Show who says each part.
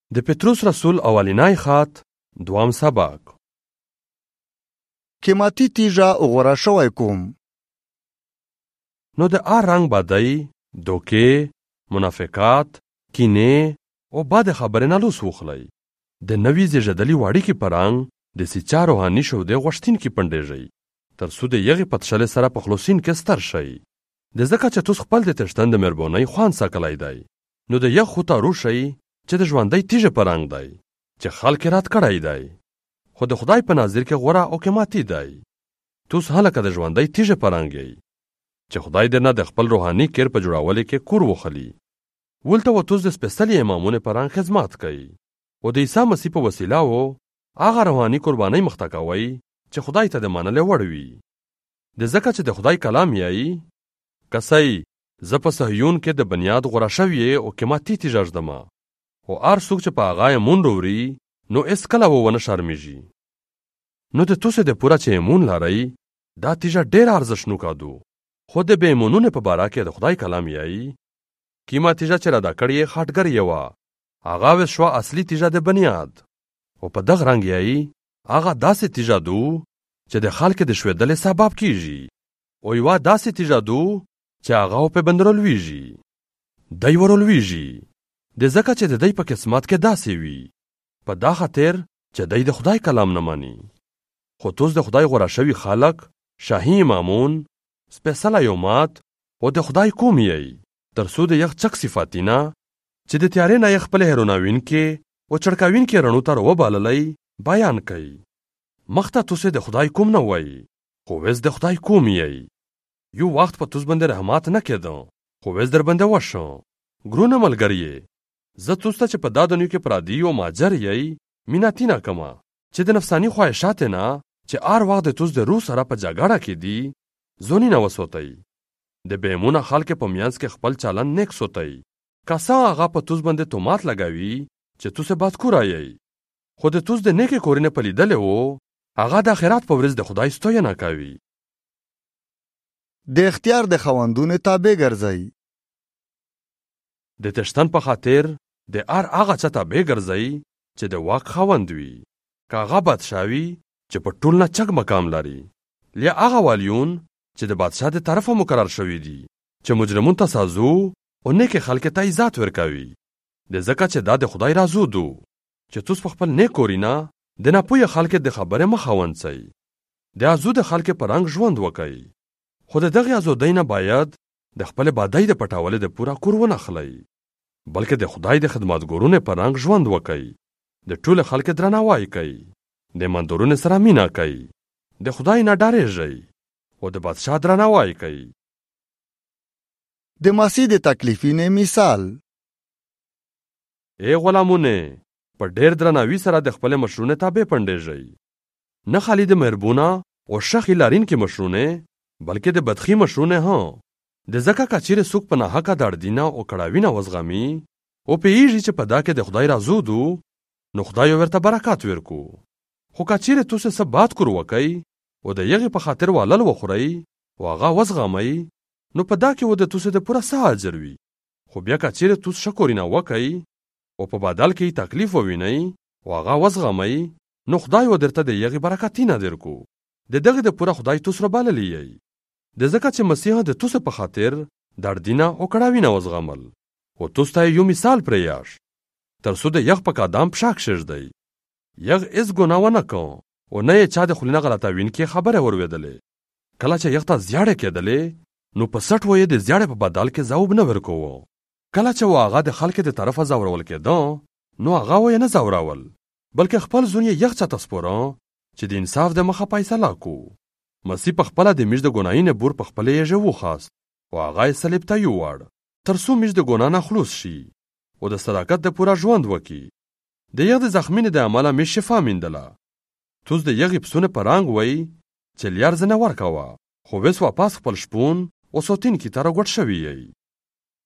Speaker 1: د پطرس رسول اولینای خط دوام سبق.
Speaker 2: قیمتي تیږه غوره شوی کوم.
Speaker 1: نو د رنګ بدۍ، دوکې، منافقات، کینې او بد خبرې نه لوس وخلی. د نوي زیږېدلي واړیکې په رنګ د سیچا روحاني شودې غوښتونکي پنډېږئ تر څو د یغې پتشلې سره په خلوصین کې ستر شئ. د ځکه چې توس خپل د تشتن د مهربانۍ خوند سکلی دی، نو د یغ خو ته روشئ چې د ژوندۍ تیږې په رنګ دی چې خلک یې رد کړی دی، خو د خدای په نظر کې غوره او قیمتي دی. توس هلکه د ژوندۍ تیږې په رنګ یئ چې خدای درنه د خپل روحاني کیر په جوړولو کې کور وخلی. ولته و توس د سپېڅلي امامونو په رنګ خدمت کوي او د عیسی مسیح په وسیله و هغه روحاني قربانۍ مخته کوئ چې خدای ته د منلو وړ وي. د ځکه چې د خدای کلام یئ کسی زه په صهیون کې د بنیاد غوره شوی او قیمتي تیږه ږدمه، خو هر څوک چې په هغه یې مون وړي نو هېڅکله ونه شرمېږي. نو د توسې د پوره چې ایمون لرئ دا تیږه ډېره ارزښتناکه ده، خو د بې ایمونونو په باره کې د خدای کلام یئ کیمه تیږه چې رده کړې یې خاټګر یې وه، هغه ویل شوه اصلي تیږه د بنیاد. او په دغه رنګ یئ هغه داسې تیږه ده چې د خلکو د شوېدلې سبب کیږي، او یوه داسې تیږه ده چې هغه په بندرولویږي دی ورولویږي، د ځکه چې د دی په قسمت کې داسې وي، په دا خاطر چې دی د خدای کلام نه مني. خو توس د خدای غوره شوي خلک، شاهي امامون، سپېڅلی امت او د خدای قوم یئ تر څو د یغ چک صفاتینه چې د تیارې نه یې خپل هیروناوونکي او چړکاوونکي رڼو ته راوبللی بیان کوي. مخته توسې د خدای قوم نه وئ، خو ویس د خدای قوم یئ. یو وخت په توس باندې رحمت نه کېده، خو ویس در باندې وشو. ګرونه ملګریې، زه توس ته چې په دا دنیو کې پرادي او ماجر یئ میناتي نه کومه چې د نفساني خواهشاتو نه چې هر وخت د توس د روح سره په جګړه کې دي ځونی نه وسوتئ. د بېمونه خلکو په منځ کې خپل چلند نیک سوتئ، که څه هغه په توس باندې تهمت لګوي چې توس یې بدکوره یئ، خو د توس د نیکې کورنۍ په لیدلې و هغه د آخرت په ورځ د خدای ستاینه کوي.
Speaker 2: د اختیار د خاوندونو تابع ګرځئ.
Speaker 1: د تشتن په خاطر د هغه چا تابع ګرځئ چې د واک خاوند وي، که هغه بادشاه وي چې په ټول نه چک مقام لري، یا هغه والیون چې د بادشاه د طرفه مقرر شوي دي چې مجرمون ته سازو او نیکې خلکو ته عزت ورکوي. د ځکه چې دا د خدای رازو ده چې توس په خپل نیک کورینه د ناپوهه خلکو د خبرې مخه ونیسئ. د ازود خلکو په رنګ ژوند وکئ، خو د دغې ازودۍ نه باید د خپلې بدۍ د پټولو د پوره کور ونه اخلئ، بلکې د خدای د خدمتګارانو په رنګ ژوند وکئ. د ټولو خلکو درناوی کوئ، د ایماندارانو سره مینه کوئ، د خدای نه ډارېږئ او د بادشاه درناوی کوئ.
Speaker 2: د مسیح د تکلیفینې مثال.
Speaker 1: ای غلامونه، په ډېر درناوي سره د خپل مشرونو تابع پنډېږئ، نه خالي د مهربونه او ښه لرونکي مشرونه بلکې د بدخي مشرونه هم. د ځکه که چیرې څوک په ناحقه دردینه او کړاوینه وزغمي او پوهېږي چې په دا کې د خدای رازو ده، نو خدای ورته برکت ورکو. خو که چیرې توسې څه بد کور وکئ او د یغې په خاطر والل وخورئ او هغه وزغمئ، نو په دا کې و د توسې د پوره څه اجر وي. خو بیا که چیرې توس ښه کورینه وکئ او په بدل کې تکلیف ووینئ او هغه وزغمئ، نو خدای و درته د یغې برکتونه درکو. د دغې د پوره خدای توس رابللی یئ، د ځکه چې مسیح د توسې په خاطر دردینه او کړاوینه وزغمل، او توس ته یو مثال پرېیاشت تر څو د یغ په قدم پښه کښېږدئ. یغ هېڅ ګناه ونه کړ او نه یې چا د خولې نه غلطوونکې خبرې ورولېدلې. کله چې یغ ته زیاړې کېدلې نو په سټ و یې د زیاړې په بدل کې ځواب نه ورکوه. کله چې و هغه د خلکو د طرفه ځورول کېده نو هغه و یې نه ځورول، بلکې خپل زون یې یغ چا ته سپاره چې د انصاف د مخه فیصله کو. مسیح په خپله د میژ د ګناهي نه بور په خپله یې وخاست او هغه یې صلیب ته یووړ تر څو میژ د ګناه نه خلوص شي او د صداقت د پوره ژوند وکړي. د یغ د زخمینې د عمله میژ شفا میندله. توس د یغې پسونه په رنګ وئ چې لیار زه نه ورکوه، خو ویس واپس خپل شپون او ساتونکي ته راګوټ شوي یئ.